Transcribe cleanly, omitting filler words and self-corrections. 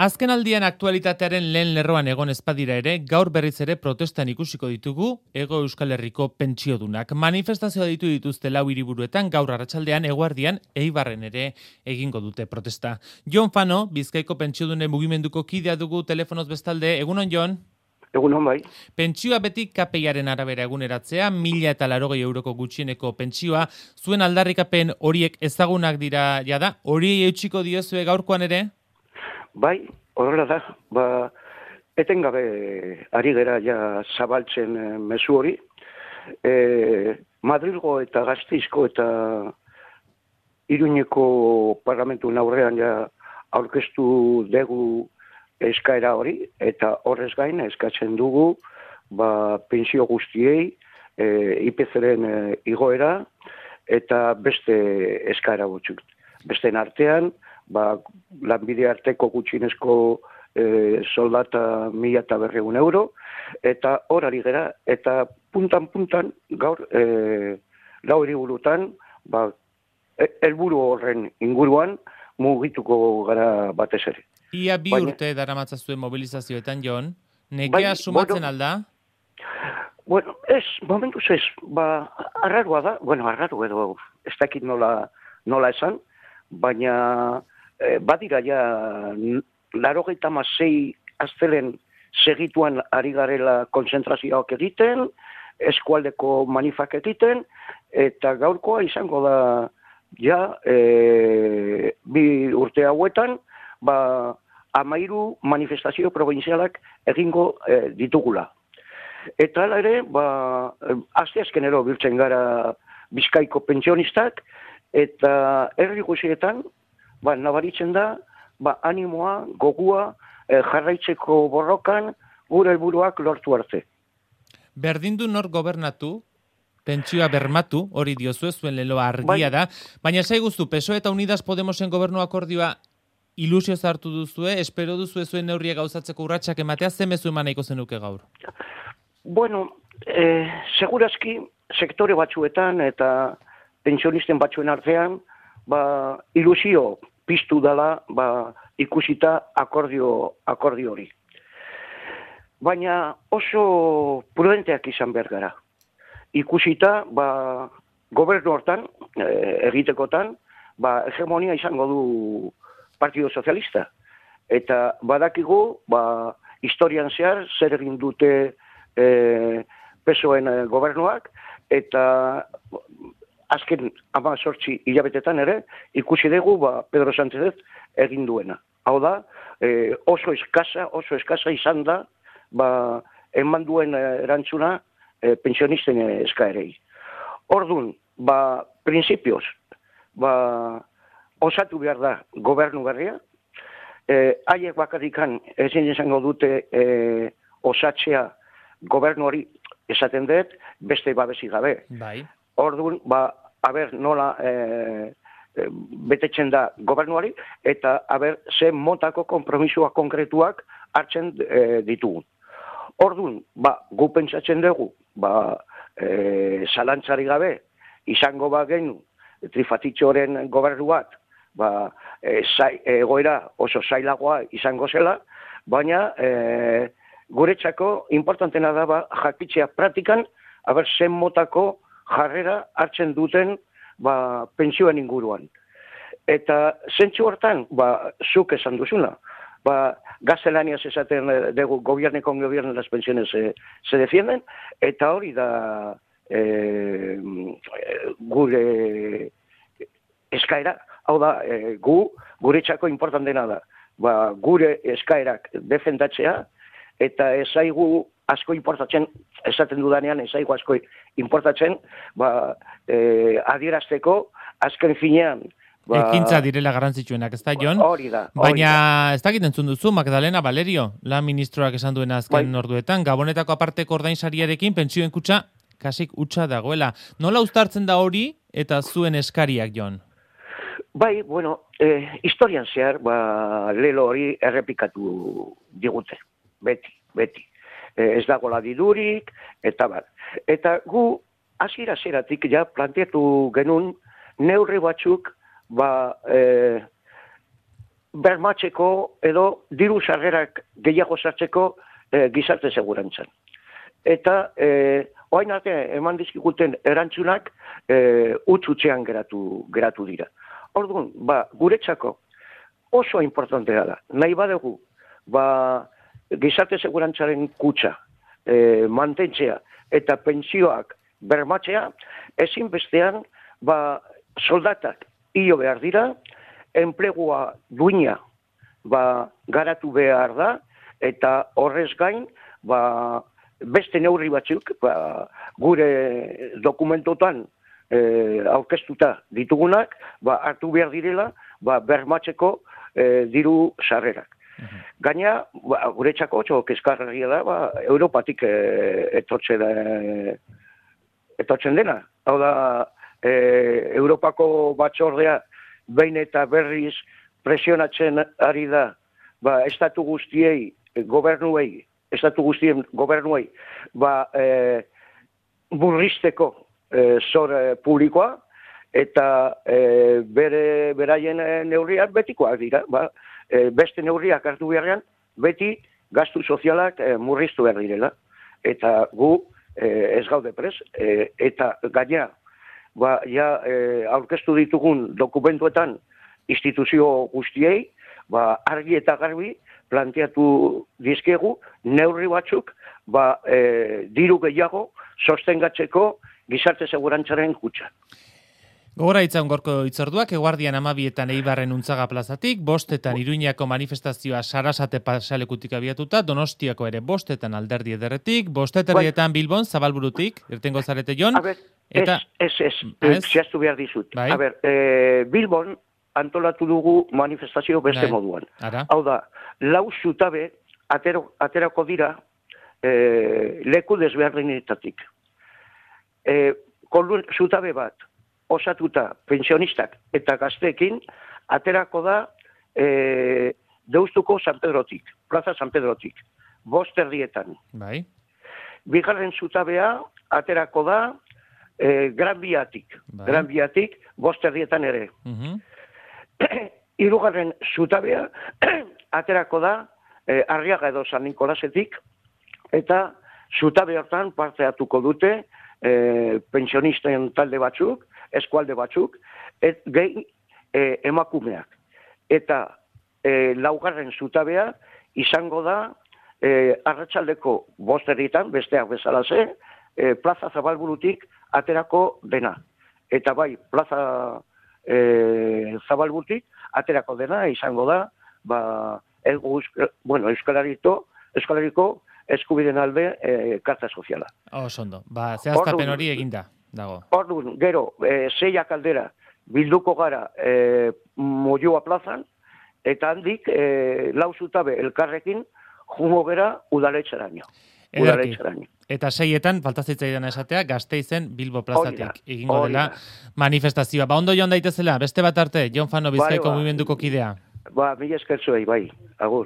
Azken aldian aktualitatearen lehen lerroan egon ezpadira ere, gaur berriz ere protestan ikusiko ditugu Hego Euskal Herriko pentsiodunak. Manifestazioa dituzte 4 hiriburuetan, gaur arratsaldean eguerdian Eibarren ere egingo dute protesta. Jon Fano, Bizkaiko pentsiodunen mugimenduko kidea dugu telefonoz bestalde. Egunon, Jon? Egunon bai. Pentsioa beti KPIaren arabera eguneratzea, 1.080 euroko gutxieneko pentsioa, zuen aldarrikapen horiek ezagunak dira jada, hori eutxiko diozue gaurkoan ere? Bai, horrela da, etengabe ari gera ja zabaltzen mezu hori. Madrilgo eta Gasteizko eta Iruñeko parlamentu aurrean ja aurkeztu dugu eskaera hori, eta horrez gain eskatzen dugu pentsio guztiei, IPC-ren igoera eta beste eskaera gutxuk. Besteen artean, lanbide arteko gutxienezko soldata 1.200 euro, eta hor ari gera, eta puntan gaur, 4 hiriburutan, helburu horren inguruan mugituko gara batez ere. Ia 2 urte daramatzazuen mobilizazioetan, Jon, nekea sumatzen alda? Bueno, momentuz ez, arraroa da, arraro edo, ez dakit nola esan, baina badira ja 96 astelen segituan ari garela konzentrazioak egiten, eskualdeko manifak egiten, eta gaurkoa izango da ja 2 urte hauetan, 13 manifestazio provinzialak egingo ditugula. Eta hala ere, asteazkenero biltzen gara Bizkaiko pentsionistak, eta herri guztietan, nabaritzen da, animoa, gogua, jarraitzeko borrokan, gure helburuak lortu arte. Berdindu nor gobernatu, pentsioa bermatu, hori diozue, zuen leloa argia da, baina zaiguztu, PSOE eta Unidas Podemosen gobernu akordioa ilusio zartu duzue, espero duzue zuen neurriak gauzatzeko urratsak ematea, ze mezu eman nahiko zenuke gaur? Bueno, segurazki, sektore batzuetan eta pentsionisten batzuen artean, ilusio piztu dela, ikusita akordio hori. Baina oso prudenteak izan behar gara. Ikusita, gobernu hortan, egitekotan, hegemonia izango du Partido Sozialista. Eta badakigu, historian zehar, zer egin dute PSOEen gobernuak, eta azken 18 hilabetetan ere, ikusi dugu Pedro Sánchez egin duena. Hau da, oso eskasa izan da, eman duen erantzuna pensionisten eskaerei. Orduan, prinsipioz, osatu behar da gobernu berria, haiek bakarrikan ezin izango dute osatzea gobernu hori esaten dut, beste babesi gabe. Bai. Orduan, nola betetzen da gobernuari, eta ze motako konpromisoa konkretuak hartzen ditugun. Orduan, gu pentsatzen dugu, zalantzari gabe, izango genu Trifatitxoren gobernu bat, egoera oso zailagoa izango zela, baina guretzako importantena da jakitzea praktikan, zen motako jarrera hartzen duten pentsioen inguruan. Eta zentzu hortan, zuk esan duzuna, gaztelaniaz esaten dugu gobierne con gobierne las pensiones se defienden, eta hori da gure eskaera, hau da, guretzako importantena da, gure eskaerak defendatzea, eta ezaigu asko importatzen, esaten dudanean, ezaigu asko importatzen, adierazteko, azken finean, ekintza direla garrantzitsuenak, ez da, Jon? Hori da. Baina, ez dakit entzun duzu, Magdalena Valerio, lan ministroak esan duena azken orduetan, Gabonetako aparteko ordainsariarekin pentsioen kutxa kasik hutsa dagoela. Nola uztartzen da hori eta zuen eskariak, Jon? Bai, historian zehar, lelo hori errepikatu digute. Beti. Ez dagoela dirurik, eta bat. Eta gu, hasiera-hasieratik ja planteatu genuen neurri batzuk bermatzeko edo diru sarrerak gehiago sartzeko gizarte segurantzan. Eta orain arte eman dizkiguten erantzunak utz-utzean geratu dira. Orduan, guretzako oso importantea da. Nahi badugu, gizarte segurantzaren kutxa mantentzea eta pentsioak bermatzea, ezinbestean soldatak hilo behar dira, enplegua duina garatu behar da, eta horrez gain, beste neurri batzuk, gure dokumentotan aurkeztuta ditugunak, hartu behar direla, bermatzeko diru sarrerak. Gaina, guretzako oso kezkarria da, Europatik etortzen dena. Hau da, Europako batzordea behin eta berriz presionatzen ari da, estatu guztien gobernuei, burrizteko zor publikoa, eta beraien neurriak betikoak dira. Beste neurriak hartu beharrean, beti gastu sozialak murriztu behar direla. Eta gu ez gaude prez, eta gainera, aurkeztu ditugun dokumentuetan instituzio guztiei, argi eta garbi planteatu dizkegu neurri batzuk diru gehiago sostengatzeko gizarte segurantzaren kutxa. Gogora itzan gorko itzorduak, eguardian 12etan Eibarren Untzaga plazatik, 5etan Iruñako manifestazioa Sarasate pasealekutik abiatuta, Donostiako ere 5etan Alderdi Ederretik, 5etan Bilbon Zabalburutik, irtengo zarete Jon. Zehaztu behar dizut. Bilbon antolatu dugu manifestazio beste moduan. Hau da, 4 zutabe aterako dira leku desberdinetatik. Zutabe bat, osatuta pensionistak eta gazteekin, aterako da Deustuko San Pedrotik, Plaza San Pedrotik, 5:30. Bai. Bigarren zutabea aterako da Gran Biatik, 5:30 ere. Hirugarren zutabea aterako da Arriaga edo San Nikolasetik, eta zutabe hortan parte hartuko dute pensionisten talde batzuk, eskualde batzuk, gehi emakumeak. Eta laugarren zutabea izango da arratsaldeko 5:30, besteak bezalaze, Plaza Zabalburutik aterako dena. Eta bai, Plaza Zabalburutik aterako dena izango da, Euskalariko eskubideen alde karta soziala. Osondo, zehaztapen hori eginda dago. Orduan, gero, 6 aldera bilduko gara Moyua plazan, eta handik 4 zutabe elkarrekin jungo gera udaletxeraino. Eta 6etan, faltazitzaidan esatea, Gasteizen Bilbo plazatik egingo dela manifestazioa. Ondo joan daitezela, beste bat arte, Jon Fano Bizkaiko mugimenduko kidea. Mila esker zuei, bai, agur.